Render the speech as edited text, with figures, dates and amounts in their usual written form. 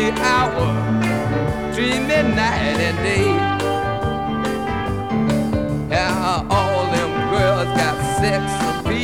every hour, dreaming night and day. Yeah, all them girls got sex